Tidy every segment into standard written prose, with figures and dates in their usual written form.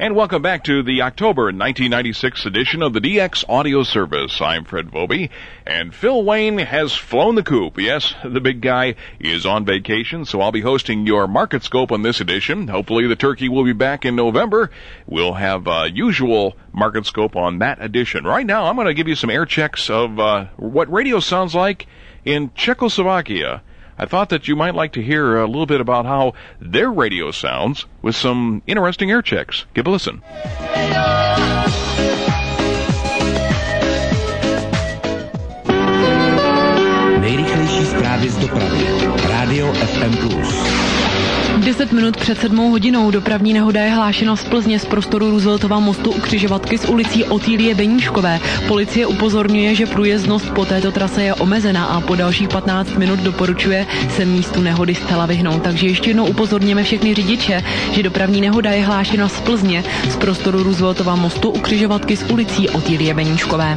And welcome back to the October 1996 edition of the DX Audio Service. I'm Fred Vobie, and Phil Wayne has flown the coop. Yes, the big guy is on vacation, so I'll be hosting your Market Scope on this edition. Hopefully the turkey will be back in November. We'll have usual Market Scope on that edition. Right now, I'm going to give you some air checks of what radio sounds like in Czechoslovakia. I thought that you might like to hear a little bit about how their radio sounds with some interesting air checks. Give a listen. Nejrychlejší zprávy z dopravy. Rádio FM+. 10 minut před 7 hodinou dopravní nehoda je hlášena z Plzně z prostoru Rooseveltova mostu u křižovatky s ulicí Otýlie Beníškové. Policie upozorňuje, že průjezdnost po této trase je omezená a po dalších 15 minut doporučuje se místu nehody zcela vyhnout. Takže ještě jednou upozorněme všechny řidiče, že dopravní nehoda je hlášena z Plzně z prostoru Rooseveltova mostu u křižovatky s ulicí Otýlie Beníškové.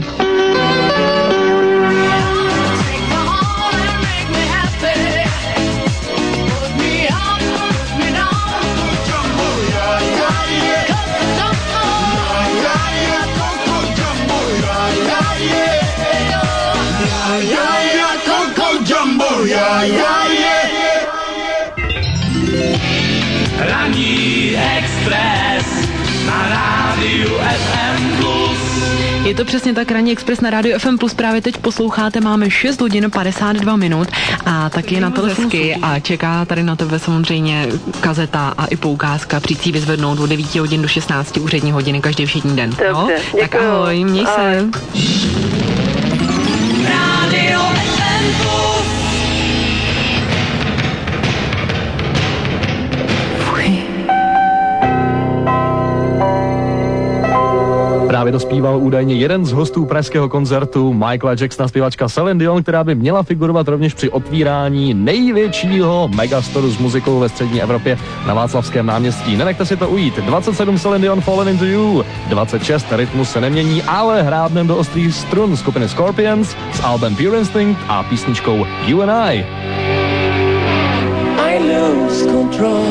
Ranní Express na rádiu FM+. Je to přesně tak, Ranní Express na rádiu FM+. Právě teď posloucháte, máme 6 hodin 52 minut a taky na telefonsky a čeká tady na tebe samozřejmě kazeta a i poukázka. Přijď vyzvednout od 9 hodin do 16 úřední hodiny každý všední den. Dobře, no? Tak ahoj, měj se. Radio FM+. Právě dospíval údajně jeden z hostů pražského koncertu, Michaela Jacksona, zpěvačka Celine Dion, která by měla figurovat rovněž při otvírání největšího megastoru s muzikou ve střední Evropě na Václavském náměstí. Nenechte si to ujít. 27 Celine Dion Fallen Into You, 26 rytmus se nemění, ale hrábnem do ostrých strun skupiny Scorpions s albem Pure Instinct a písničkou You and I lose control.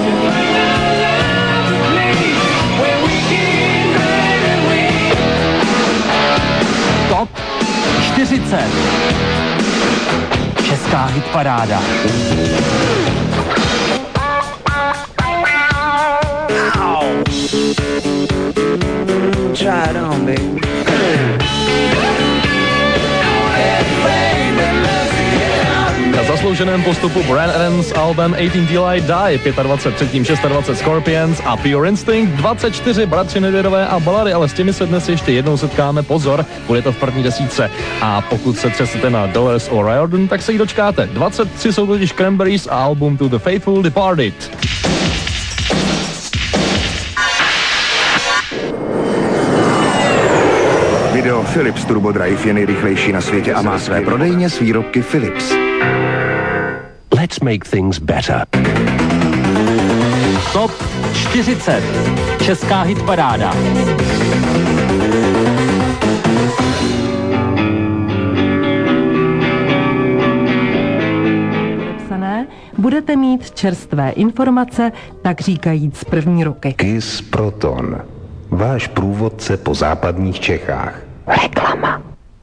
Top 40. Česká hitparáda. Try it on, baby. Na zaslouženém postupu Bryan Adams album 18 Till I Die, 25. 26 Scorpions a Pure Instinct, 24 bratři Nedvědové a balady, ale s těmi se dnes ještě jednou setkáme, pozor, bude to v první desítce. A pokud se třesete na Dollars or Riordan, tak se jí dočkáte. 23 jsou totiž Cranberries a album To the Faithful Departed. Video Philips Turbo Drive je nejrychlejší na světě a má své prodejně s výrobky Philips. Let's make things better. Top 40. Česká hitparáda. Budete mít čerstvé informace, tak říkajíc z první ruky. KISS Proton. Váš průvodce po západních Čechách. Reklama.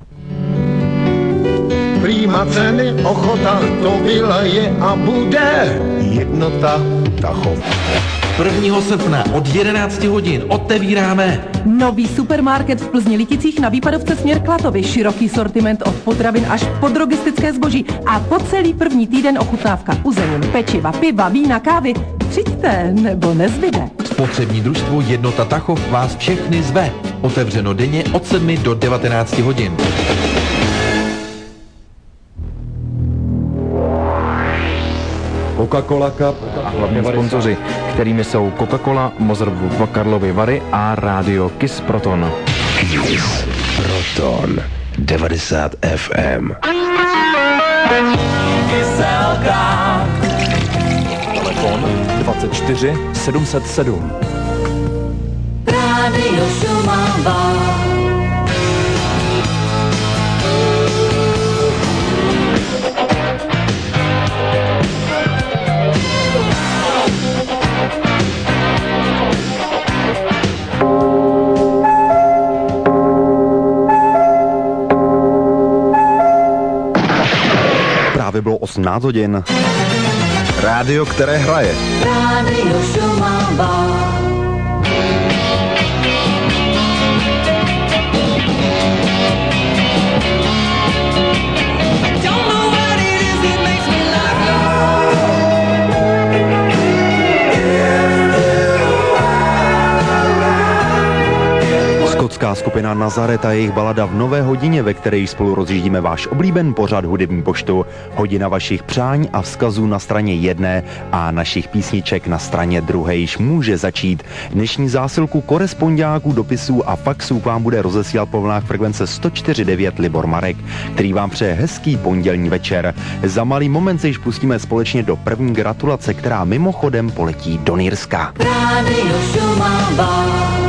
Prima ceny, ochota, to byla, je a bude. Jednota Tachov. 1. srpna od 11 hodin otevíráme nový supermarket v Plzni Liticích na Výpadovce směr Klatovy. Široký sortiment od potravin až po drogistické zboží a po celý první týden ochutnávka uzenin, pečiva, piva, vína, kávy. Přijďte, nebo nezbyde. Spotřební družstvo Jednota Tachov vás všechny zve. Otevřeno denně od 7 do 19 hodin. Coca-Cola Cup a hlavní sponzoři, kterými jsou Coca-Cola, Mozartův Karlovy Vary a rádio KISS Proton. KISS Proton 90 FM. Telefon 24 707. Rádio Šumava. 18 hodin. Rádio, které hraje. Rádio Šumava. Skotská skupina Nazaret a jejich balada V nové hodině, ve které spolu rozjíždíme váš oblíben pořad Hudební poštu. Hodina vašich přání a vzkazů na straně jedné a našich písniček na straně druhé již může začít. Dnešní zásilku korespondáků, dopisů a faxů vám bude rozesílat po vlnách frekvence 104.9 Libor Marek, který vám přeje hezký pondělní večer. Za malý moment se již pustíme společně do první gratulace, která mimochodem poletí do Nýrska. Rádio Šumava.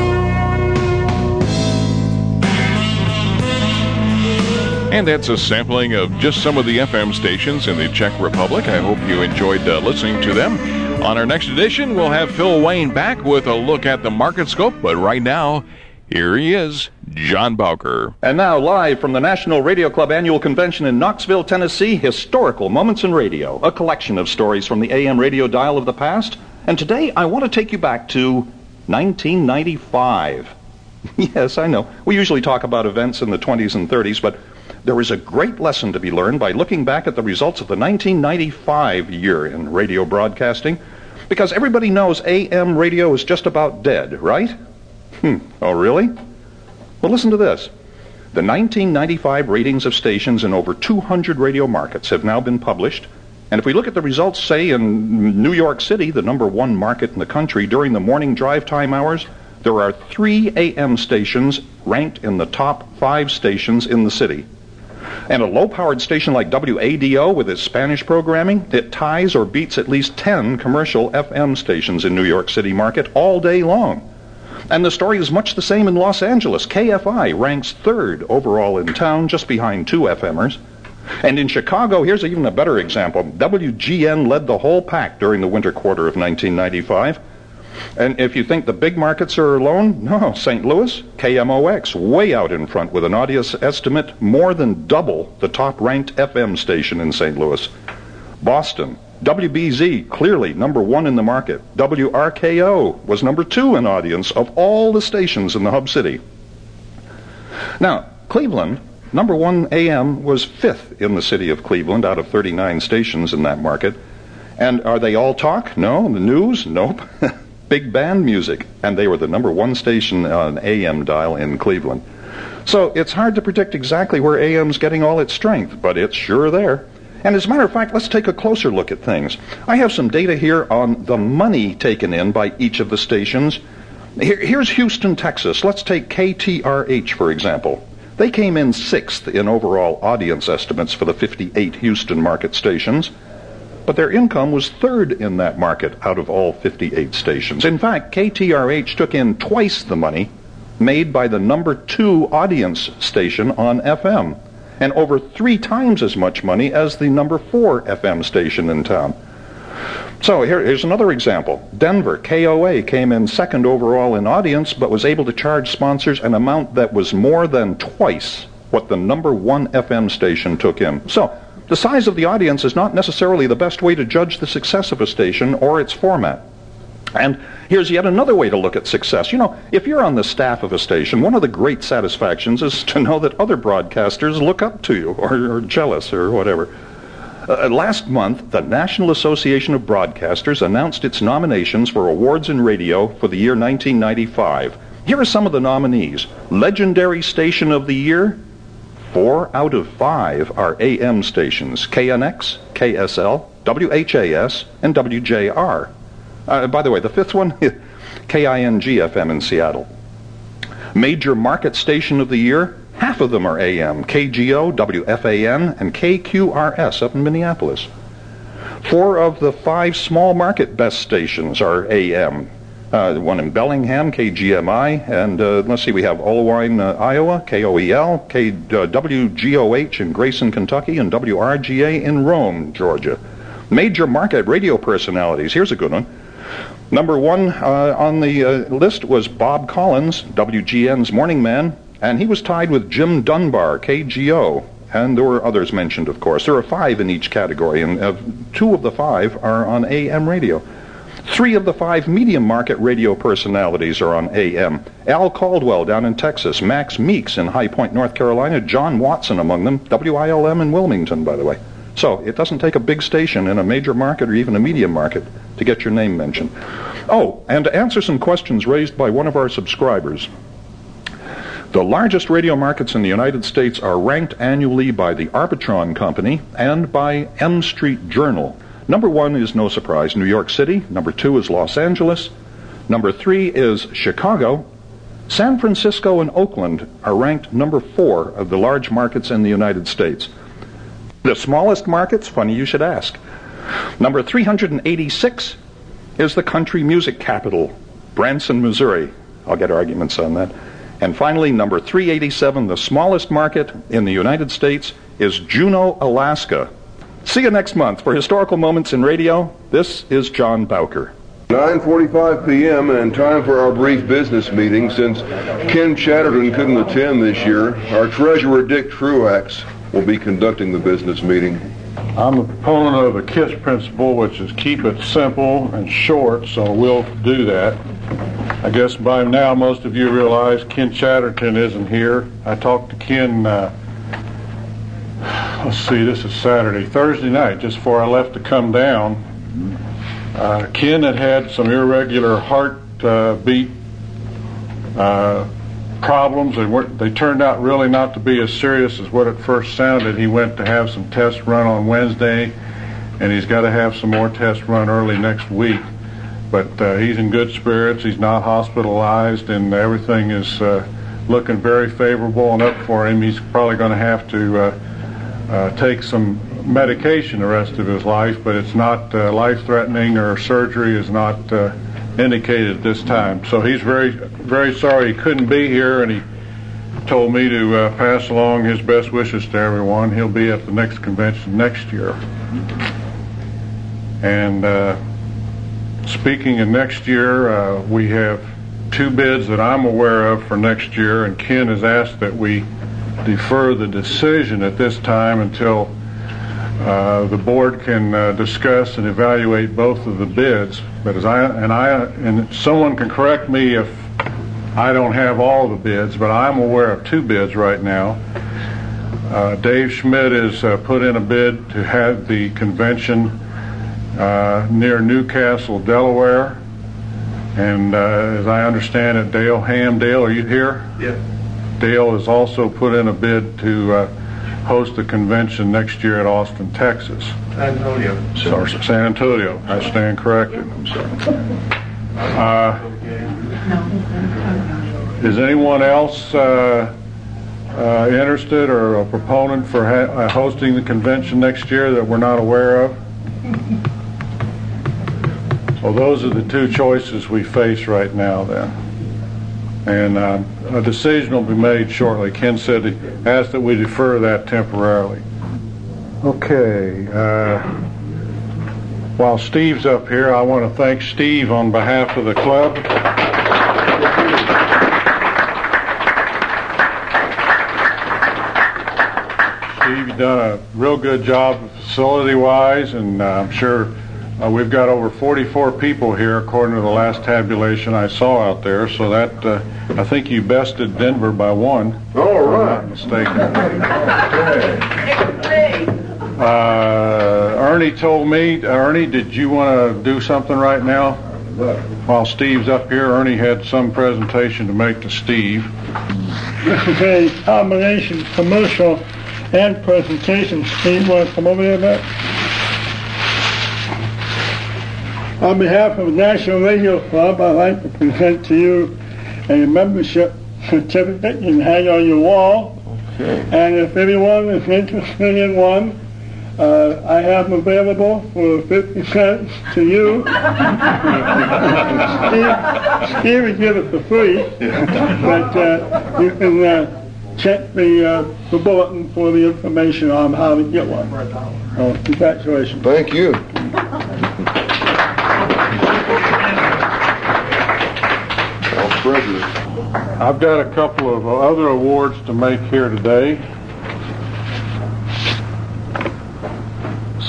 And that's a sampling of just some of the FM stations in the Czech Republic. I hope you enjoyed listening to them. On our next edition, we'll have Phil Wayne back with a look at the market scope. But right now, here he is, John Bowker. And now, live from the National Radio Club Annual Convention in Knoxville, Tennessee, Historical Moments in Radio, a collection of stories from the AM radio dial of the past. And today, I want to take you back to 1995. Yes, I know. We usually talk about events in the 20s and 30s, but there is a great lesson to be learned by looking back at the results of the 1995 year in radio broadcasting, because everybody knows AM radio is just about dead, right? Oh, really? Well, listen to this. The 1995 ratings of stations in over 200 radio markets have now been published, and if we look at the results, say, in New York City, the number one market in the country, during the morning drive time hours, there are 3 AM stations ranked in the top 5 stations in the city. And a low-powered station like WADO with its Spanish programming, it ties or beats at least 10 commercial FM stations in New York City market all day long. And the story is much the same in Los Angeles. KFI ranks 3rd overall in town, just behind 2 FMers. And in Chicago, here's even a better example. WGN led the whole pack during the winter quarter of 1995. And if you think the big markets are alone, no, St. Louis, KMOX, way out in front with an audience estimate more than double the top-ranked FM station in St. Louis. Boston, WBZ, clearly number 1 in the market. WRKO was number 2 in audience of all the stations in the hub city. Now, Cleveland, number 1 AM, was 5th in the city of Cleveland out of 39 stations in that market. And are they all talk? No. The news? Nope. Big band music, and they were the number 1 station on AM dial in Cleveland. So it's hard to predict exactly where AM's getting all its strength, but it's sure there. And as a matter of fact, let's take a closer look at things. I have some data here on the money taken in by each of the stations. Here's Houston, Texas. Let's take KTRH, for example. They came in 6th in overall audience estimates for the 58 Houston market stations. But their income was 3rd in that market out of all 58 stations. In fact, KTRH took in twice the money made by the number 2 audience station on FM, and over 3 times as much money as the number 4 FM station in town. So here's another example. Denver, KOA, came in 2nd overall in audience, but was able to charge sponsors an amount that was more than twice what the number 1 FM station took in. So the size of the audience is not necessarily the best way to judge the success of a station or its format. And here's yet another way to look at success. You know, if you're on the staff of a station, one of the great satisfactions is to know that other broadcasters look up to you or are jealous or whatever. Last month, the National Association of Broadcasters announced its nominations for awards in radio for the year 1995. Here are some of the nominees. Legendary Station of the Year, 4 out of 5 are AM stations: KNX, KSL, WHAS, and WJR. By the way, the 5th one, KING-FM in Seattle. Major Market Station of the Year, half of them are AM: KGO, WFAN, and KQRS up in Minneapolis. 4 of the 5 small market best stations are AM. One in Bellingham, KGMI, and let's see, we have Olwine, Iowa, KOEL, WGOH in Grayson, Kentucky, and WRGA in Rome, Georgia. Major market radio personalities. Here's a good one. Number 1 on the list was Bob Collins, WGN's morning man, and he was tied with Jim Dunbar, KGO, And there were others mentioned, of course. There are 5 in each category, and 2 of the 5 are on AM radio. 3 of the 5 medium market radio personalities are on AM. Al Caldwell down in Texas, Max Meeks in High Point, North Carolina, John Watson among them, WILM in Wilmington, by the way. So it doesn't take a big station in a major market or even a medium market to get your name mentioned. Oh, and to answer some questions raised by one of our subscribers, the largest radio markets in the United States are ranked annually by the Arbitron Company and by M Street Journal. Number 1 is, no surprise, New York City. Number 2 is Los Angeles. Number 3 is Chicago. San Francisco and Oakland are ranked number 4 of the large markets in the United States. The smallest markets, funny you should ask. Number 386 is the country music capital, Branson, Missouri. I'll get arguments on that. And finally, number 387, the smallest market in the United States, is Juneau, Alaska. See you next month. For Historical Moments in Radio, this is John Bowker. 9:45 p.m. and time for our brief business meeting. Since Ken Chatterton couldn't attend this year, our treasurer, Dick Truax, will be conducting the business meeting. I'm a proponent of the KISS principle, which is keep it simple and short, so we'll do that. I guess by now most of you realize Ken Chatterton isn't here. I talked to Ken, this is Saturday, Thursday night, just before I left to come down. Ken had some irregular heartbeat problems. They turned out really not to be as serious as what it first sounded. He went to have some tests run on Wednesday, and he's got to have some more tests run early next week. But he's in good spirits. He's not hospitalized, and everything is looking very favorable and up for him. He's probably going to have to take some medication the rest of his life, but it's not life-threatening, or surgery is not indicated at this time. So he's very, very sorry he couldn't be here, and he told me to pass along his best wishes to everyone. He'll be at the next convention next year. And speaking of next year, we have 2 bids that I'm aware of for next year, and Ken has asked that we defer the decision at this time until the board can discuss and evaluate both of the bids. But and someone can correct me if I don't have all the bids, but I'm aware of 2 bids right now. Dave Schmidt has put in a bid to have the convention near Newcastle, Delaware. And as I understand it, Dale Ham. Dale, are you here? Yeah. Dale has also put in a bid to host the convention next year at Austin, Texas. San Antonio. San Antonio. I stand corrected. I'm sorry. Is anyone else interested or a proponent for hosting the convention next year that we're not aware of? Well, those are the 2 choices we face right now then. And a decision will be made shortly. Ken said he asked that we defer that temporarily. Okay. While Steve's up here, I want to thank Steve on behalf of the club. Steve, you've done a real good job facility-wise, and I'm sure we've got over 44 people here, according to the last tabulation I saw out there. So that I think you bested Denver by 1. All right. If I'm not mistaken. Ernie told me. Ernie, did you want to do something right now? While Steve's up here, Ernie had some presentation to make to Steve. This is a combination commercial and presentation. Steve, want to come over here a bit? On behalf of the National Radio Club, I'd like to present to you a membership certificate you can hang on your wall. Okay. And if anyone is interested in one, I have them available for 50 cents to you. Steve would give it for free, but you can check the bulletin for the information on how to get one. Congratulations. Thank you. I've got a couple of other awards to make here today.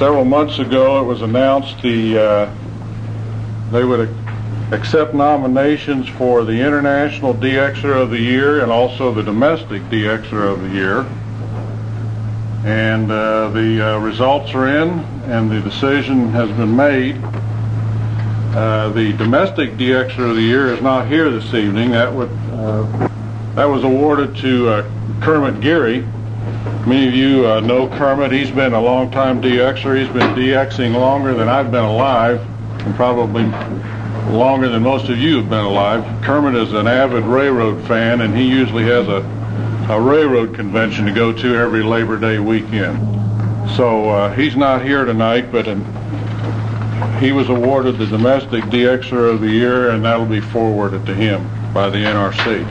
Several months ago, it was announced they would accept nominations for the International DXer of the Year and also the Domestic DXer of the Year. And the results are in, and the decision has been made. The Domestic DXer of the Year is not here this evening. That was awarded to Kermit Geary. Many of you know Kermit. He's been a long-time DXer. He's been DXing longer than I've been alive, and probably longer than most of you have been alive. Kermit is an avid railroad fan, and he usually has a railroad convention to go to every Labor Day weekend. So he's not here tonight, but he was awarded the Domestic DXer of the Year, and that'll be forwarded to him by the NRC.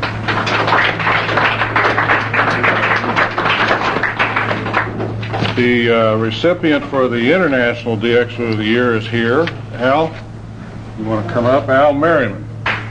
The recipient for the International DXer of the Year is here. Al, you want to come up? Al Merriman.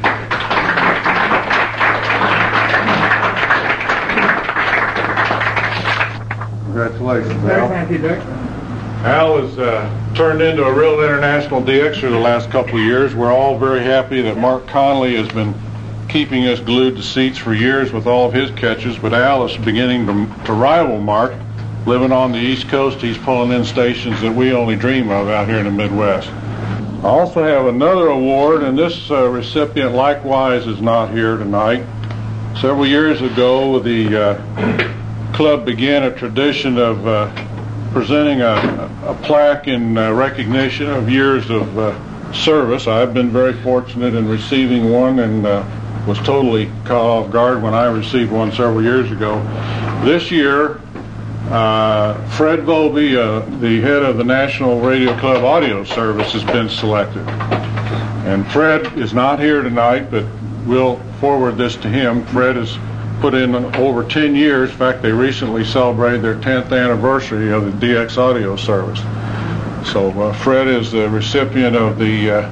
Congratulations, Al. Thank you, Dick. Al has turned into a real international DXer the last couple of years. We're all very happy that Mark Connolly has been keeping us glued to seats for years with all of his catches, but Al is beginning to rival Mark. Living on the East Coast, he's pulling in stations that we only dream of out here in the Midwest. I also have another award, and this recipient likewise is not here tonight. Several years ago, the club began a tradition of presenting a plaque in recognition of years of service. I've been very fortunate in receiving one, and was totally caught off guard when I received one several years ago. This year, Fred Vobie, the head of the National Radio Club Audio Service, has been selected. And Fred is not here tonight, but we'll forward this to him. Fred has put in over 10 years. In fact, they recently celebrated their 10th anniversary of the DX Audio Service. So Fred is the recipient of the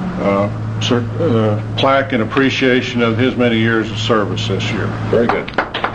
plaque in appreciation of his many years of service this year. Very good.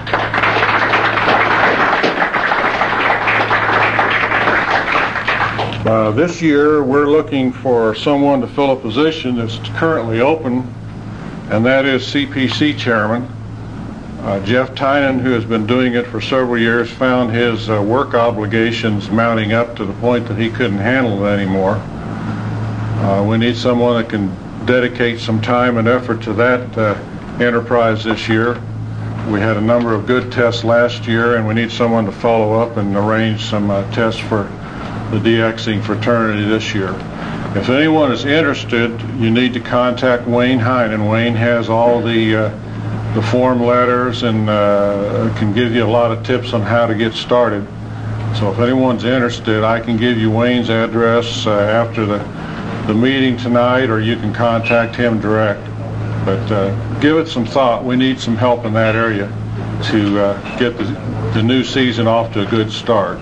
This year, we're looking for someone to fill a position that's currently open, and that is CPC chairman. Jeff Tynan, who has been doing it for several years, found his work obligations mounting up to the point that he couldn't handle it anymore. We need someone that can dedicate some time and effort to that enterprise this year. We had a number of good tests last year, and we need someone to follow up and arrange some tests for the DXing fraternity this year. If anyone is interested, you need to contact Wayne Heinen. Wayne has all the form letters and can give you a lot of tips on how to get started. So if anyone's interested, I can give you Wayne's address after the meeting tonight, or you can contact him direct. But give it some thought. We need some help in that area to get the new season off to a good start.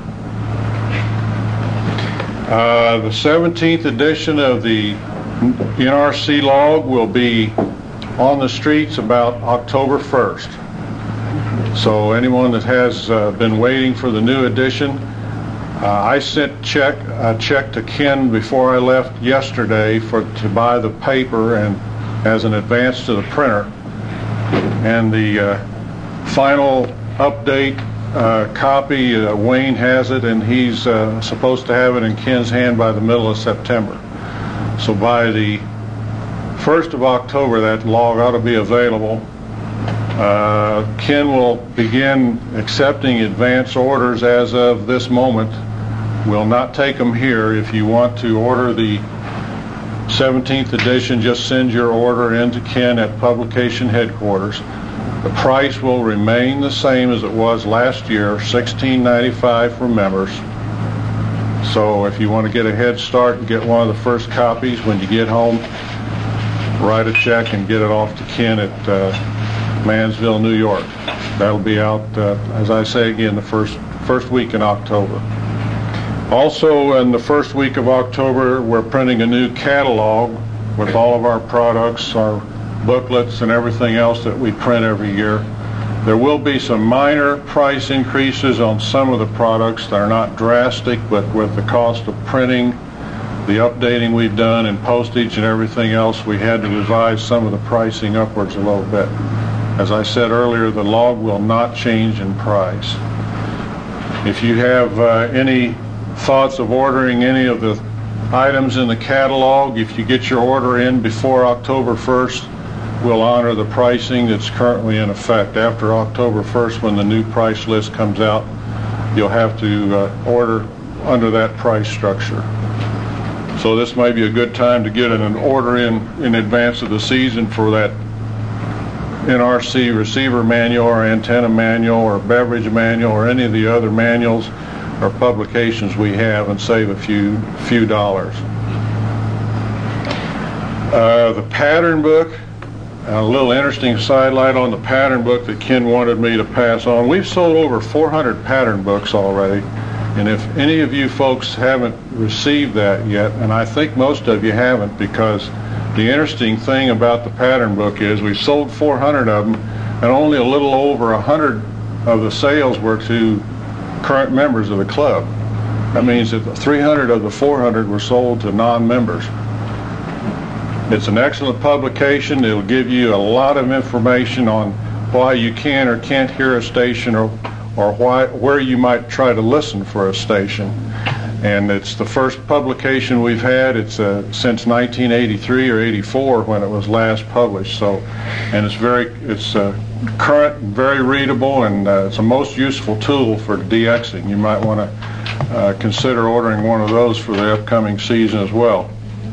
The 17th edition of the NRC log will be on the streets about October 1st. So anyone that has been waiting for the new edition, I sent a check to Ken before I left yesterday to buy the paper and as an advance to the printer. And the final update copy, Wayne has it, and he's supposed to have it in Ken's hand by the middle of September. So by the 1st of October, that log ought to be available. Ken will begin accepting advance orders as of this moment. We'll not take them here. If you want to order the 17th edition, just send your order in to Ken at publication headquarters. The price will remain the same as it was last year, $16.95 for members. So if you want to get a head start and get one of the first copies, when you get home, write a check and get it off to Ken at Mansville, New York. That'll be out, as I say again, the first week in October. Also, in the first week of October, we're printing a new catalog with all of our products, our booklets, and everything else that we print every year. There will be some minor price increases on some of the products that are not drastic, but with the cost of printing, the updating we've done, and postage and everything else, we had to revise some of the pricing upwards a little bit. As I said earlier, the log will not change in price. If you have any thoughts of ordering any of the items in the catalog, if you get your order in before October 1st, we'll honor the pricing that's currently in effect. After October 1st, when the new price list comes out, you'll have to order under that price structure. So this may be a good time to get an order in advance of the season for that NRC receiver manual or antenna manual or beverage manual or any of the other manuals or publications we have, and save a few dollars. The pattern book, a little interesting sidelight on the pattern book that Ken wanted me to pass on. We've sold over 400 pattern books already, and if any of you folks haven't received that yet, and I think most of you haven't, because the interesting thing about the pattern book is we've sold 400 of them, and only a little over 100 of the sales were to current members of the club. That means that 300 of the 400 were sold to non-members. It's an excellent publication. It'll give you a lot of information on why you can or can't hear a station, or where you might try to listen for a station. And it's the first publication we've had. It's since 1983 or 84 when it was last published. So, and it's current and very readable, and it's a most useful tool for DXing. You might want to consider ordering one of those for the upcoming season as well.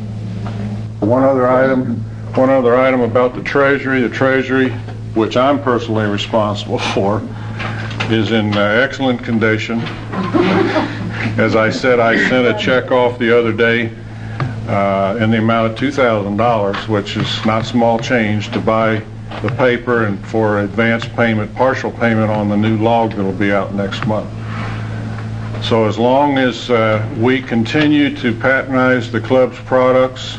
One other item about the Treasury, which I'm personally responsible for, is in excellent condition. As I said, I sent a check off the other day in the amount of $2,000, which is not small change, to buy the paper and for advance payment, partial payment on the new log that will be out next month. So as long as we continue to patronize the club's products,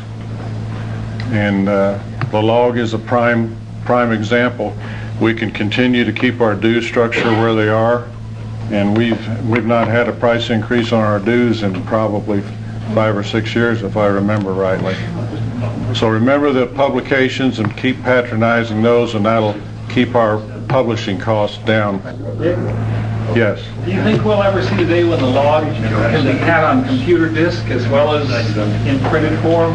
and the log is a prime example, we can continue to keep our dues structure where they are, and we've not had a price increase on our dues in probably 5 or 6 years, if I remember rightly. So remember the publications and keep patronizing those, and that'll keep our publishing costs down. Yes. Do you think we'll ever see the day when the log can be had on computer disk as well as in printed form?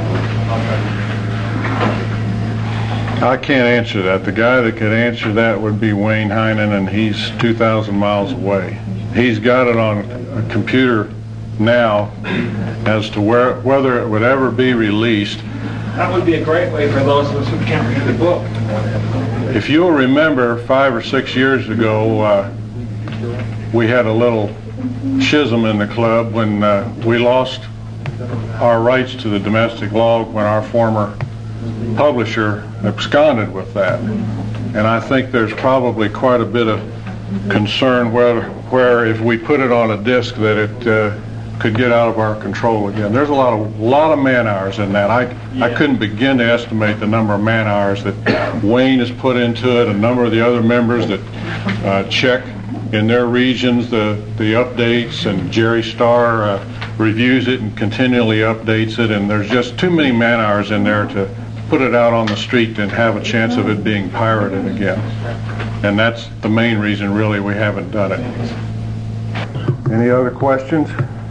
I can't answer that. The guy that could answer that would be Wayne Heinen, and he's 2,000 miles away. He's got it on a computer now. As to whether it would ever be released, that would be a great way for those of us who can't read the book. If you'll remember, 5 or 6 years ago, we had a little schism in the club when we lost our rights to the domestic log when our former publisher absconded with that. And I think there's probably quite a bit of concern where if we put it on a disc that it could get out of our control again. There's a lot of man hours in that. I couldn't begin to estimate the number of man hours that Wayne has put into it, a number of the other members that check in their regions the updates, and Jerry Starr reviews it and continually updates it, and there's just too many man hours in there to put it out on the street and have a chance of it being pirated again. And that's the main reason really we haven't done it. Any other questions?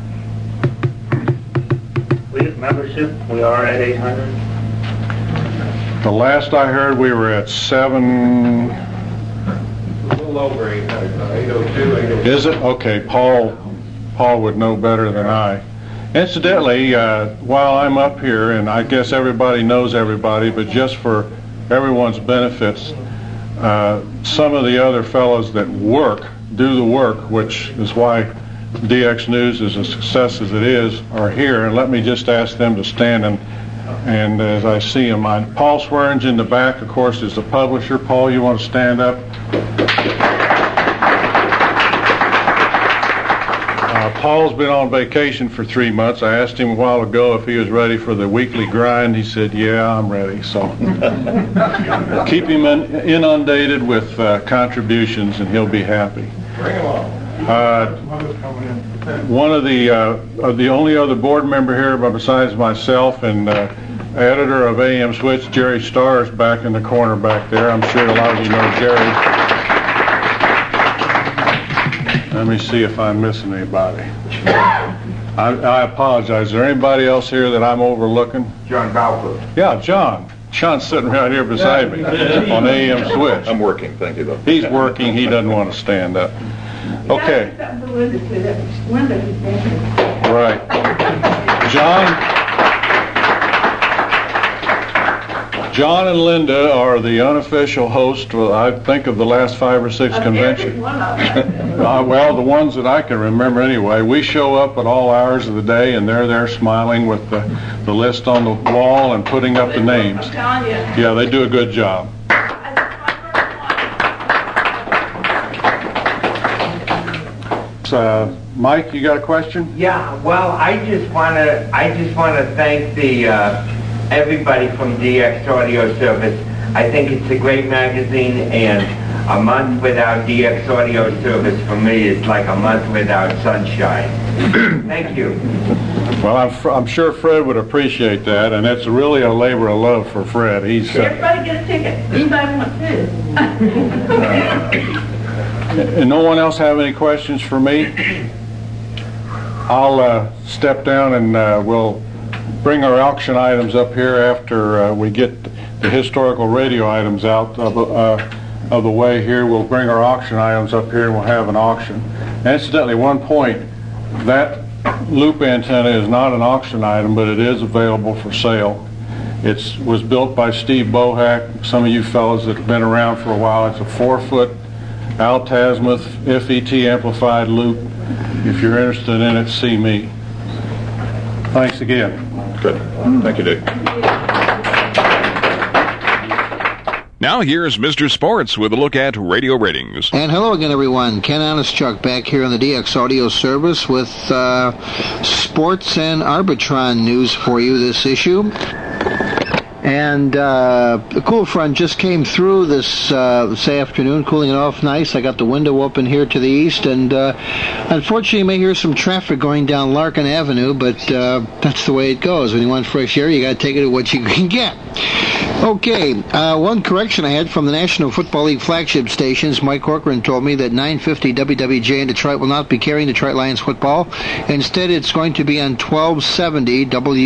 Membership, we are at 800. The last I heard, we were at 7. A little over 800, 802, 803. Is it? Okay, Paul would know better than I. Incidentally, while I'm up here, and I guess everybody knows everybody, but just for everyone's benefits, some of the other fellows that do the work, which is why DX News is a success as it is, are here, and let me just ask them to stand, and as I see them, Paul Swearingen in the back, of course, is the publisher. Paul, you want to stand up? Paul's been on vacation for 3 months. I asked him a while ago if he was ready for the weekly grind. He said, yeah, I'm ready. So keep him inundated with contributions and he'll be happy. Bring him on. One of the only other board member here besides myself and editor of AM Switch, Jerry Starr, is back in the corner back there. I'm sure a lot of you know Jerry. Let me see if I'm missing anybody. I apologize. Is there anybody else here that I'm overlooking? John Balfour. Yeah, John. John's sitting right here beside me on AM Switch. I'm working, thank you, though. He's working. He doesn't want to stand up. Okay. Right. John and Linda are the unofficial host, I think, of the last 5 or 6 conventions. Well, the ones that I can remember anyway. We show up at all hours of the day, and they're there smiling with the list on the wall and putting up the names. Yeah, they do a good job. Mike, you got a question? Yeah. Well, I just want to thank the everybody from DX Audio Service. I think it's a great magazine, and a month without DX Audio Service for me is like a month without sunshine. Thank you. Well, I'm sure Fred would appreciate that, and it's really a labor of love for Fred. He's Everybody get a ticket. Anybody want to? And no one else have any questions for me? I'll step down and we'll bring our auction items up here after we get the historical radio items out of the way here. We'll bring our auction items up here and we'll have an auction. And incidentally, one point, that loop antenna is not an auction item, but it is available for sale. It was built by Steve Bohack. Some of you fellows that have been around for a while. It's a 4-foot Altazimuth FET amplified loop. If you're interested in it, see me. Thanks again. Good. Thank you, Dick. Now here's Mr. Sports with a look at radio ratings. And hello again, everyone. Ken Honestchuk back here on the DX Audio Service with sports and Arbitron news for you this issue. And the cool front just came through this afternoon, cooling it off nice. I got the window open here to the east, and unfortunately you may hear some traffic going down Larkin Avenue, but that's the way it goes. When you want fresh air, you got to take it at what you can get. Okay, one correction I had from the National Football League flagship stations. Mike Corcoran told me that 950 WWJ in Detroit will not be carrying Detroit Lions football. Instead, it's going to be on 1270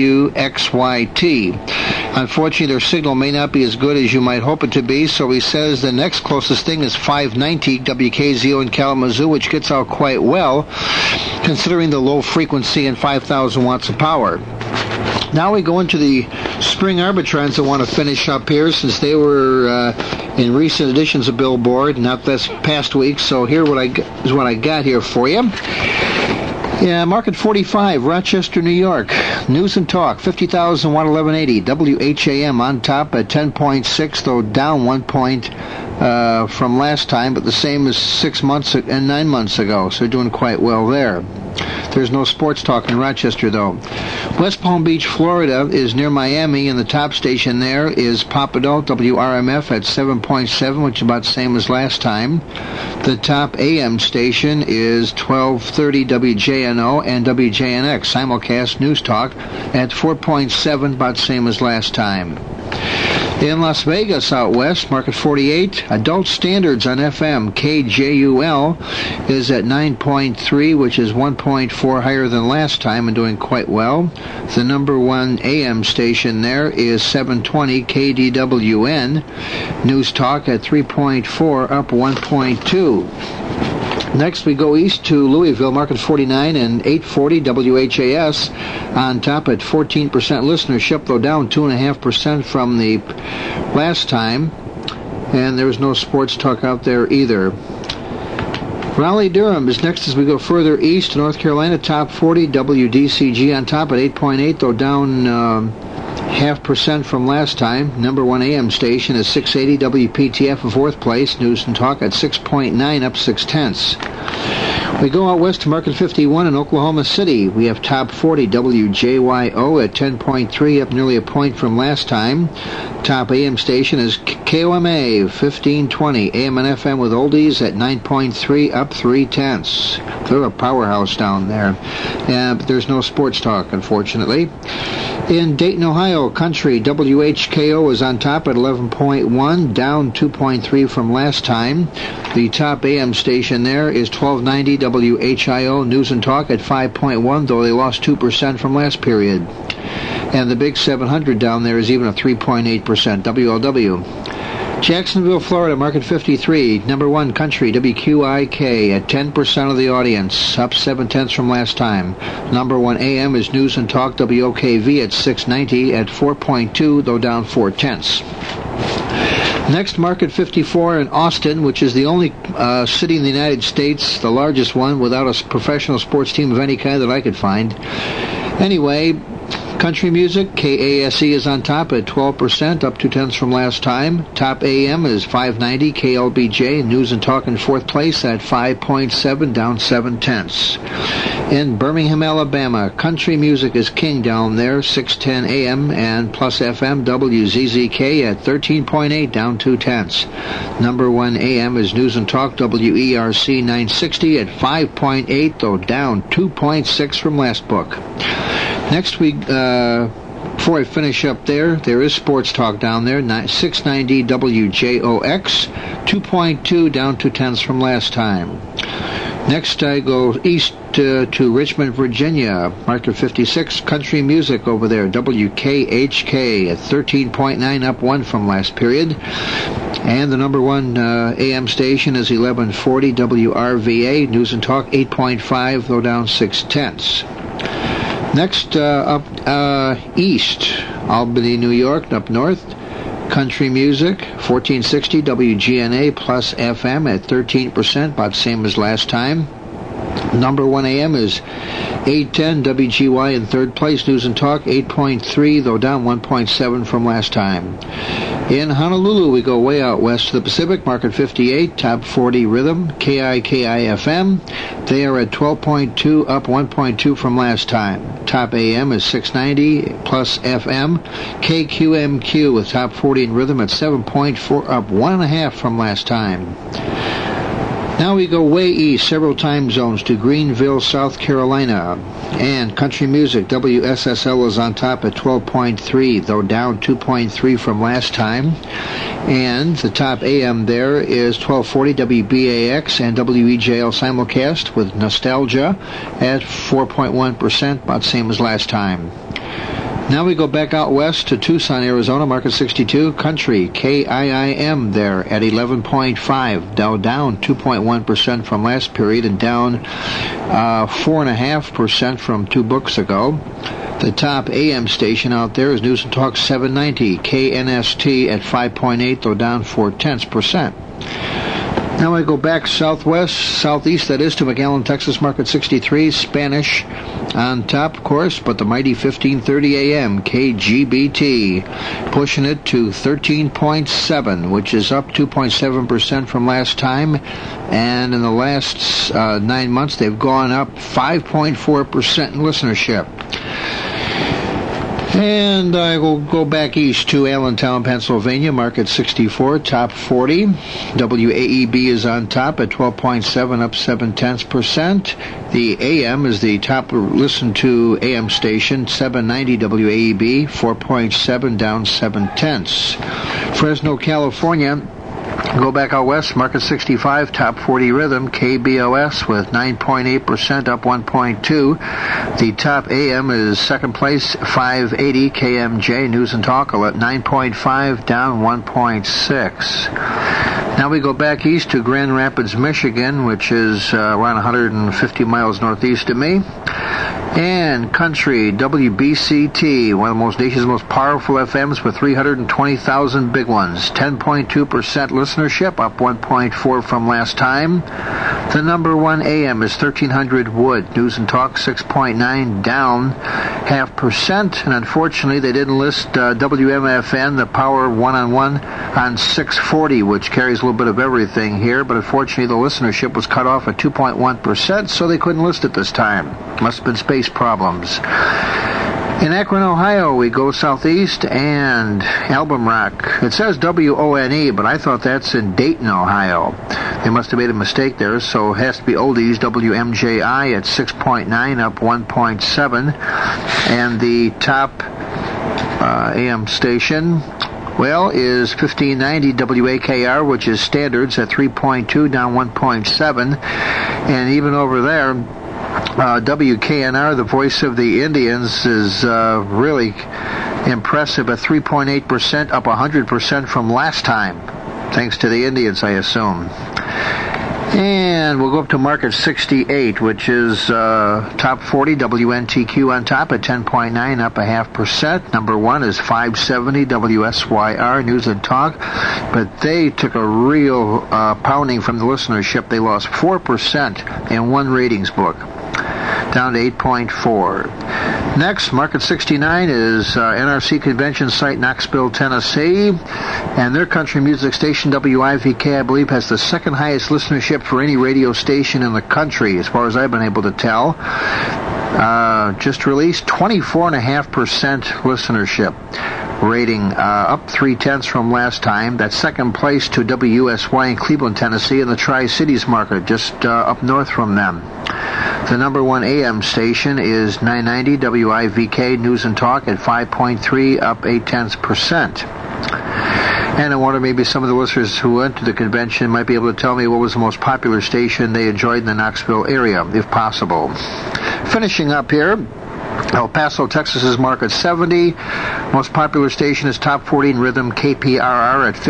WXYT. Unfortunately, their signal may not be as good as you might hope it to be, so he says the next closest thing is 590 WKZO in Kalamazoo, which gets out quite well, considering the low frequency and 5,000 watts of power. Now we go into the spring Arbitrons I want to finish up here, since they were in recent editions of Billboard, not this past week. So here is what I got here for you. Yeah, Market 45, Rochester, New York. News and Talk, 50,000 watt 1180. WHAM on top at 10.6, though down 1 point from last time, but the same as 6 months and 9 months ago. So doing quite well there. There's no sports talk in Rochester, though. West Palm Beach, Florida is near Miami, and the top station there is Papadal, WRMF at 7.7, which is about the same as last time. The top AM station is 1230 WJNO and WJNX, simulcast news talk at 4.7, about the same as last time. In Las Vegas, out west, Market 48, Adult Standards on FM, KJUL, is at 9.3, which is 1.4 higher than last time and doing quite well. The number one AM station there is 720 KDWN. News Talk at 3.4, up 1.2. Next, we go east to Louisville, Market 49 and 840 WHAS on top at 14% listenership, though down 2.5% from the last time. And there was no sports talk out there either. Raleigh-Durham is next as we go further east to North Carolina, top 40 WDCG on top at 8.8, though down 0.5% from last time. Number one AM station is 680 WPTF in fourth place. News and Talk at 6.9, up 0.6. We go out west to Market 51 in Oklahoma City. We have Top 40 WJYO at 10.3, up nearly a point from last time. Top AM station is KOMA 1520, AM and FM with oldies at 9.3, up 0.3. They're a powerhouse down there. But there's no sports talk, unfortunately. In Dayton, Ohio, country WHKO is on top at 11.1, down 2.3 from last time. The top AM station there is 1290 WHIO News and Talk at 5.1, though they lost 2% from last period. And the big 700 down there is even a 3.8%, WLW. Jacksonville, Florida, Market 53, number 1 country, WQIK, at 10% of the audience, up 0.7 from last time. Number 1 AM is News and Talk, WOKV, at 690, at 4.2, though down 0.4. Next, Market 54 in Austin, which is the only city in the United States, the largest one, without a professional sports team of any kind that I could find. Anyway, country music, KASE is on top at 12%, up 0.2 from last time. Top AM is 590, KLBJ, News and Talk in 4th place at 5.7, down 0.7. In Birmingham, Alabama, country music is king down there, 610 AM and plus FM, WZZK at 13.8, down 0.2. Number 1 AM is News and Talk, WERC 960 at 5.8, though down 2.6 from last book. Next week, before I finish up there is sports talk down there, 690 WJOX, 2.2, down 0.2 from last time. Next, I go east to Richmond, Virginia, Market 56, country music over there, WKHK at 13.9, up 1 from last period. And the number 1 AM station is 1140 WRVA, News and Talk, 8.5, though down 0.6. Next, up east, Albany, New York, up north, country music, 1460 WGNA plus FM at 13%, about the same as last time. Number 1 AM is 810 WGY in 3rd place, News and Talk, 8.3, though down 1.7 from last time. In Honolulu, we go way out west to the Pacific, Market 58, Top 40 Rhythm, KIKI-FM. They are at 12.2, up 1.2 from last time. Top AM is 690, plus FM. KQMQ with Top 40 in Rhythm at 7.4, up 1.5 from last time. Now we go way east, several time zones, to Greenville, South Carolina. And country music, WSSL is on top at 12.3, though down 2.3 from last time. And the top AM there is 1240 WBAX and WEJL simulcast with Nostalgia at 4.1%, about the same as last time. Now we go back out west to Tucson, Arizona, Market 62, country, KIIM there at 11.5, down 2.1% from last period and down 4.5% from 2 books ago. The top AM station out there is News and Talk 790, KNST at 5.8, though down 0.4%. Now I go back southeast, that is, to McAllen, Texas, Market 63, Spanish on top, of course, but the mighty 1530 AM, KGBT, pushing it to 13.7, which is up 2.7% from last time, and in the last 9 months, they've gone up 5.4% in listenership. And I will go back east to Allentown, Pennsylvania, Market 64, Top 40. WAEB is on top at 12.7, up 0.7%. The AM is the top listened to AM station, 790 WAEB, 4.7, down 0.7. Fresno, California. Go back out west, Market 65, Top 40 Rhythm, KBOS with 9.8%, up 1.2. The top AM is 2nd place, 580 KMJ, News and Talk at 9.5, down 1.6. Now we go back east to Grand Rapids, Michigan, which is around 150 miles northeast of me. And country, WBCT, one of the nation's most powerful FMs with 320,000 big ones. 10.2% listenership, up 1.4 from last time. The number one AM is 1300 Wood. News and Talk 6.9, down 0.5%. And unfortunately, they didn't list WMFN, the Power One-on-One, on 640, which carries a little bit of everything here. But unfortunately, the listenership was cut off at 2.1%, so they couldn't list it this time. Must have been space problems. In Akron, Ohio, we go southeast, and Album Rock. It says WONE, but I thought that's in Dayton, Ohio. They must have made a mistake there, so it has to be oldies. WMJI at 6.9, up 1.7. And the top AM station, well, is 1590 WAKR, which is standards at 3.2, down 1.7. And even over there, WKNR, the voice of the Indians, is really impressive at 3.8%, up 100% from last time. Thanks to the Indians, I assume. And we'll go up to market 68, which is top 40, WNTQ on top at 10.9, up 0.5%. Number one is 570, WSYR, News and Talk. But they took a real pounding from the listenership. They lost 4% in one ratings book, down to 8.4. Next, market 69 is NRC convention site, Knoxville, Tennessee. And their country music station, WIVK, I believe, has the second highest listenership for any radio station in the country, as far as I've been able to tell. Just released 24.5% listenership rating, up 0.3 from last time. That's second place to WUSY in Cleveland, Tennessee, in the Tri-Cities market, just up north from them. The number one AM station is 990 WIVK News and Talk at 5.3, up 0.8%. And I wonder maybe some of the listeners who went to the convention might be able to tell me what was the most popular station they enjoyed in the Knoxville area, if possible. Finishing up here, El Paso, Texas's market 70. Most popular station is Top 40 in Rhythm, KPRR at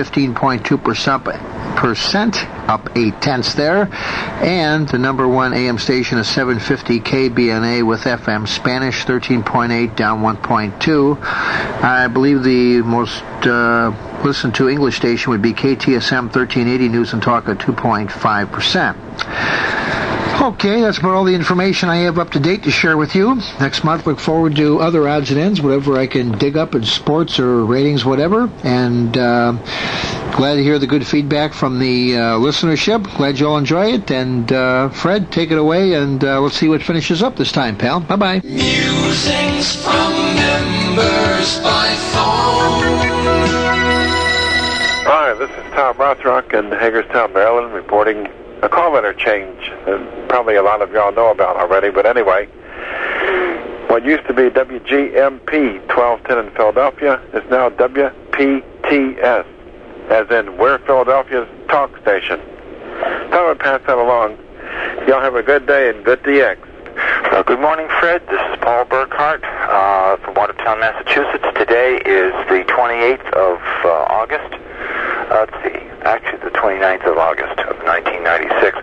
15.2%, up 0.8 there. And the number one AM station is 750 KBNA with FM Spanish, 13.8, down 1.2. I believe the most listened to English station would be KTSM 1380 News and Talk at 2.5%. Okay, that's about all the information I have up to date to share with you. Next month, look forward to other odds and ends, whatever I can dig up in sports or ratings, whatever. And glad to hear the good feedback from the listenership. Glad you all enjoy it. And Fred, take it away, and let's see what finishes up this time, pal. Bye-bye. Musings from members by phone. Hi, this is Tom Rothrock in Hagerstown, Maryland, reporting a call letter change that probably a lot of y'all know about already, but anyway, what used to be WGMP 1210 in Philadelphia is now WPTS, as in We're Philadelphia's talk station. Thought I would pass that along. Y'all have a good day and good DX. Good morning, Fred. This is Paul Burkhart from Watertown, Massachusetts. Today is the 28th of August. Let's see, actually the 29th of August of 1996.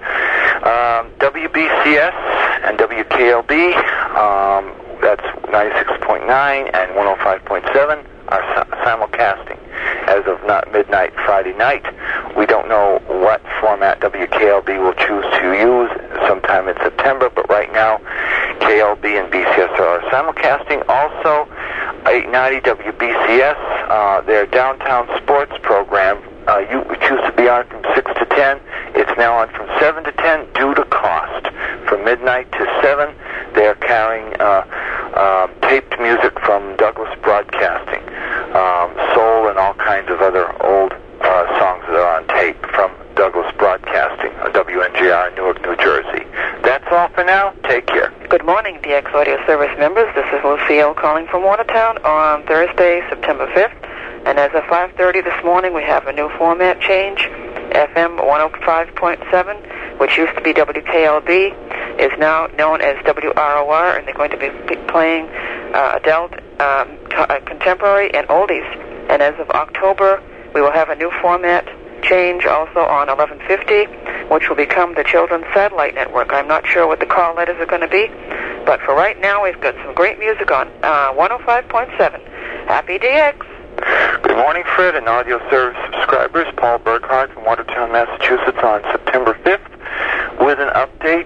WBCS and WKLB, that's 96.9 and 105.7, are simulcasting as of midnight Friday night. We don't know what format WKLB will choose to use sometime in September, but right now KLB and BCS are simulcasting. Also, 890 WBCS, their downtown sports program, you choose to be on from 6 to 10. It's now on from 7 to 10 due to cost. From midnight to 7, they're carrying taped music from Douglas Broadcasting, soul and all kinds of other old songs that are on tape from Douglas Broadcasting, WNGR in Newark, New Jersey. That's all for now. Take care. Good morning, DX Audio Service members. This is Lucille calling from Watertown on Thursday, September 5th. And as of 5:30 this morning, we have a new format change. FM 105.7, which used to be WKLB, is now known as WROR, and they're going to be playing adult, contemporary, and oldies. And as of October, we will have a new format change also on 1150, which will become the Children's Satellite Network. I'm not sure what the call letters are going to be, but But for right now, we've got some great music on 105.7. Happy DX. Good morning, Fred and audio service subscribers. Paul Burkhardt from Watertown, Massachusetts on September 5th with an update.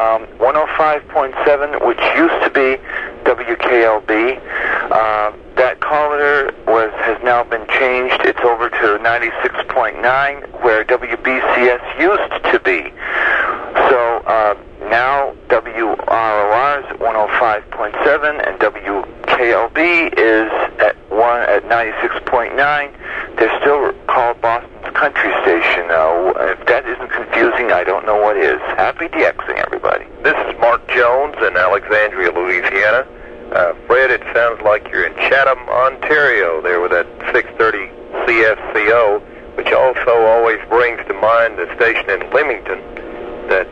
105.7, which used to be WKLB. That caller has now been changed. It's over to 96.9, where WBCS used to be. So now WROR is at 105.7 and WKLB is at 96.9. They're still called Boston's country station. If that isn't confusing, I don't know what is. Happy DXing, everybody. This is Mark Jones in Alexandria, Louisiana. Fred, it sounds like you're in Chatham, Ontario, there with that 630 CFCO, which also always brings to mind the station in Leamington that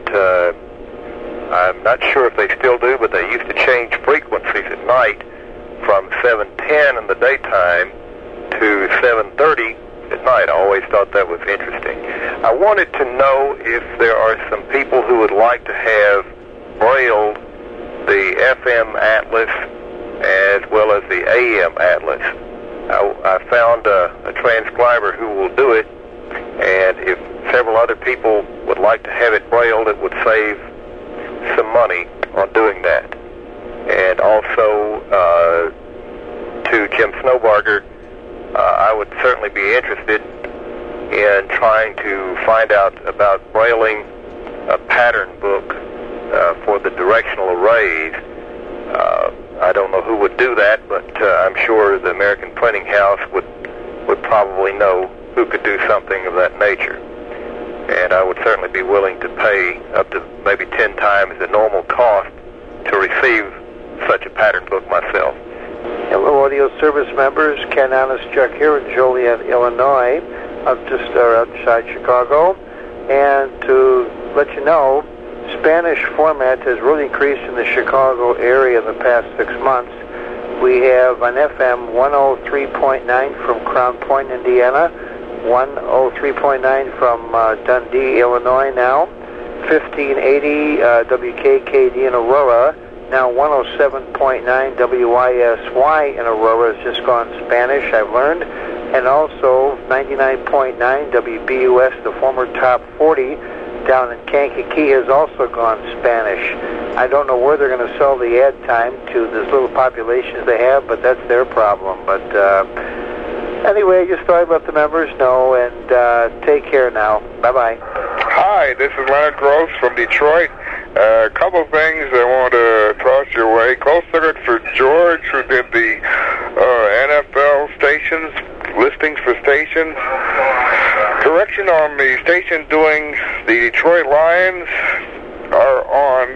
I'm not sure if they still do, but they used to change frequencies at night from 710 in the daytime to 730 at night. I always thought that was interesting. I wanted to know if there are some people who would like to have brailled the FM Atlas as well as the AM Atlas. I found a transcriber who will do it, and if several other people would like to have it brailled, it would save some money on doing that. And also to Jim Snowbarger, I would certainly be interested in trying to find out about brailing a pattern book for the directional arrays. I don't know who would do that, but I'm sure the American Printing House would probably know who could do something of that nature. And I would certainly be willing to pay up to maybe 10 times the normal cost to receive such a pattern book myself. Hello, audio service members. Ken Anischuk here in Joliet, Illinois, outside Chicago. And to let you know, Spanish format has really increased in the Chicago area in the past 6 months. We have an FM 103.9 from Crown Point, Indiana, 103.9 from Dundee, Illinois now, 1580 WKKD in Aurora, now 107.9 WISY in Aurora has just gone Spanish, I've learned, and also 99.9 WBUS, the former top 40, down in Kankakee has also gone Spanish. I don't know where they're going to sell the ad time to this little populations they have, but that's their problem. But anyway, just thought I'd let the members know, and take care now. Bye-bye. Hi, this is Leonard Gross from Detroit. A couple of things I want to toss your way. Close second for George, who did the NFL stations, listings for stations. Correction on the station doing the Detroit Lions are on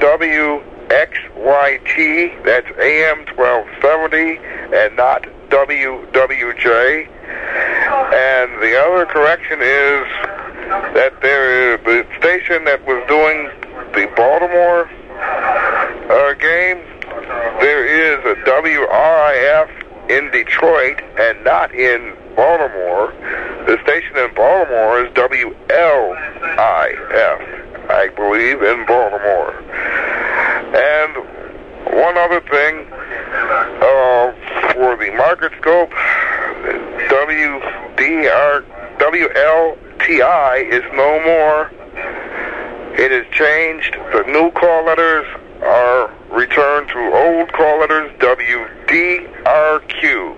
WXYT, that's AM 1270, and not WWJ. And the other correction is that the station that was doing the Baltimore game, there is a WRIF in Detroit and not in Baltimore. The station in Baltimore is WLIF, I believe, in Baltimore. And one other thing, for the market scope, WLTI is no more. It has changed. The new call letters are returned to old call letters, WDRQ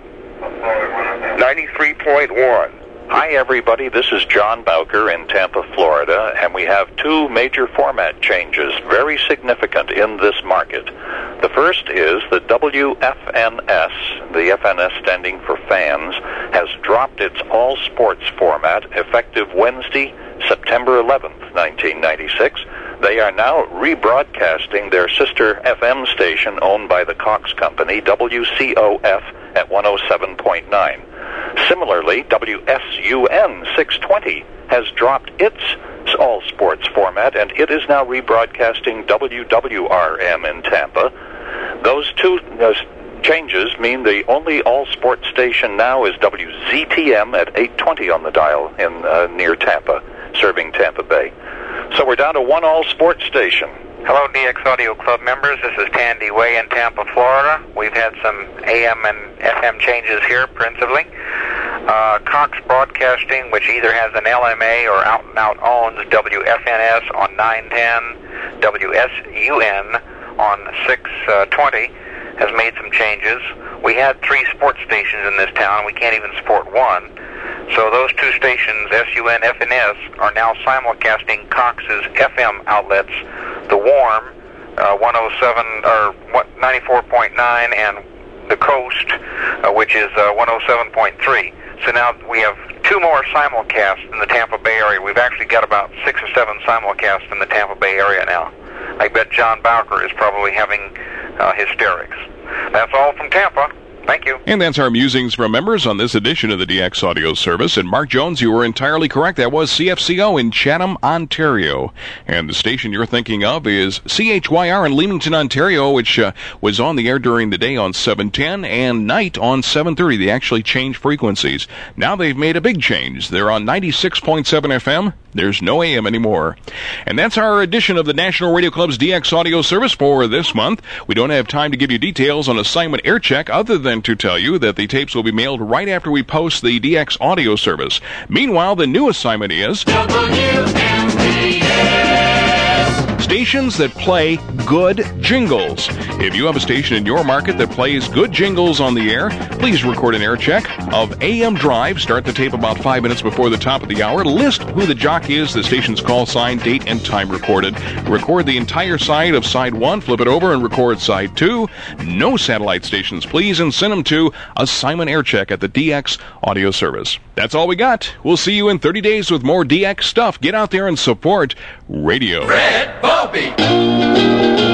93.1. Hi, everybody. This is John Bowker in Tampa, Florida, and we have two major format changes, very significant in this market. The first is the WFNS, the FNS standing for fans, has dropped its all sports format effective Wednesday, September 11th, 1996. They are now rebroadcasting their sister FM station owned by the Cox Company, WCOF, at 107.9. Similarly, WSUN 620 has dropped its all-sports format, and it is now rebroadcasting WWRM in Tampa. Those two changes mean the only all-sports station now is WZTM at 820 on the dial in near Tampa, serving Tampa Bay. So we're down to one all-sports station. Hello, DX Audio Club members. This is Tandy Way in Tampa, Florida. We've had some AM and FM changes here, principally. Cox Broadcasting, which either has an LMA or out-and-out owns WFNS on 910, WSUN on 620, has made some changes. We had 3 sports stations in this town. We can't even support one. So those 2 stations, SUN, FNS, are now simulcasting Cox's FM outlets, the Warm, 107 or 94.9, and the Coast, which is 107.3. So now we have 2 more simulcasts in the Tampa Bay area. We've actually got about 6 or 7 simulcasts in the Tampa Bay area now. I bet John Bowker is probably having hysterics. That's all from Tampa. Thank you. And that's our musings from members on this edition of the DX Audio Service. And Mark Jones, you were entirely correct. That was CFCO in Chatham, Ontario. And the station you're thinking of is CHYR in Leamington, Ontario, which was on the air during the day on 710 and night on 730. They actually changed frequencies. Now they've made a big change. They're on 96.7 FM. There's no AM anymore. And that's our edition of the National Radio Club's DX Audio Service for this month. We don't have time to give you details on assignment air check other than to tell you that the tapes will be mailed right after we post the DX Audio Service. Meanwhile, the new assignment is stations that play good jingles. If you have a station in your market that plays good jingles on the air, please record an air check of AM Drive. Start the tape about 5 minutes before the top of the hour. List who the jockey is, the station's call sign, date, and time recorded. Record the entire side of side 1, flip it over, and record side 2. No satellite stations, please, and send them to Assignment Air Check at the DX Audio Service. That's all we got. We'll see you in 30 days with more DX stuff. Get out there and support radio. Red Bobby.